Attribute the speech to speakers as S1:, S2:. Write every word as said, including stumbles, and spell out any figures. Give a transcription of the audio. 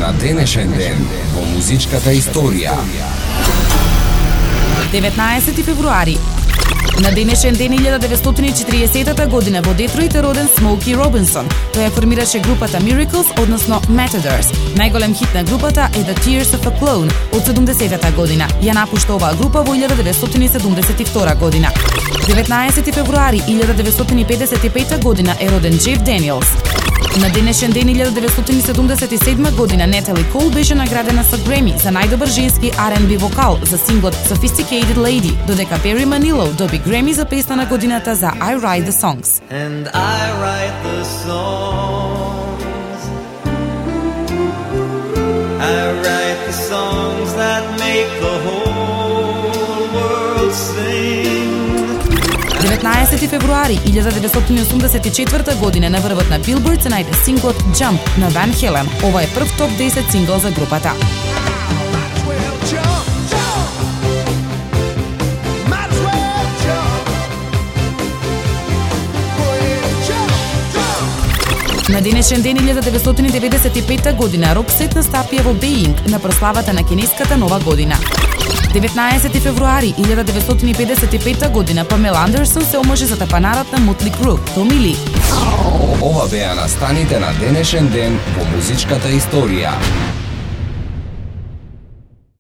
S1: на денешен ден во музичката историја.
S2: деветнаесети февруари. На денешен ден илјада деветстотини и четиридесетата година во Детройт е роден Смоки Робинсон. Тој ја формираше групата Miracles, односно Matadors. Најголем хит на групата е The Tears of a Clone од седумдесетата година. Ја напушта оваа група во илјада деветстотини седумдесет и втора година. деветнаесети февруари илјада деветстотини педесет и пета година е роден Джеф Даниелс. На денешен ден илјада деветстотини седумдесет и седма година Натали Кол беше наградена со Греми за најдобар женски Ар енд Би вокал за синглот Sophisticated Lady, додека Бари Манило доби Греми за песна на годината за I Write the Songs.
S3: And I write the songs. I write the songs that make the whole world sing.
S2: деветнаесети февруари илјада деветстотини осумдесет и четврта година на врвот на Билборд се најде синглот Jump на Ван Хелен. Ова е прв топ десет сингл за групата. На денешен ден илјада деветстотини деветдесет и пета година Роксет настапија во Беинг на прославата на кинеската нова година. деветнаесети февруари илјада деветстотини педесет и пета година Памела Андерсон се омажи за тапанарот на Мотли Кру, Томи Ли.
S1: Ова беа настаните на денешен ден во музичката историја.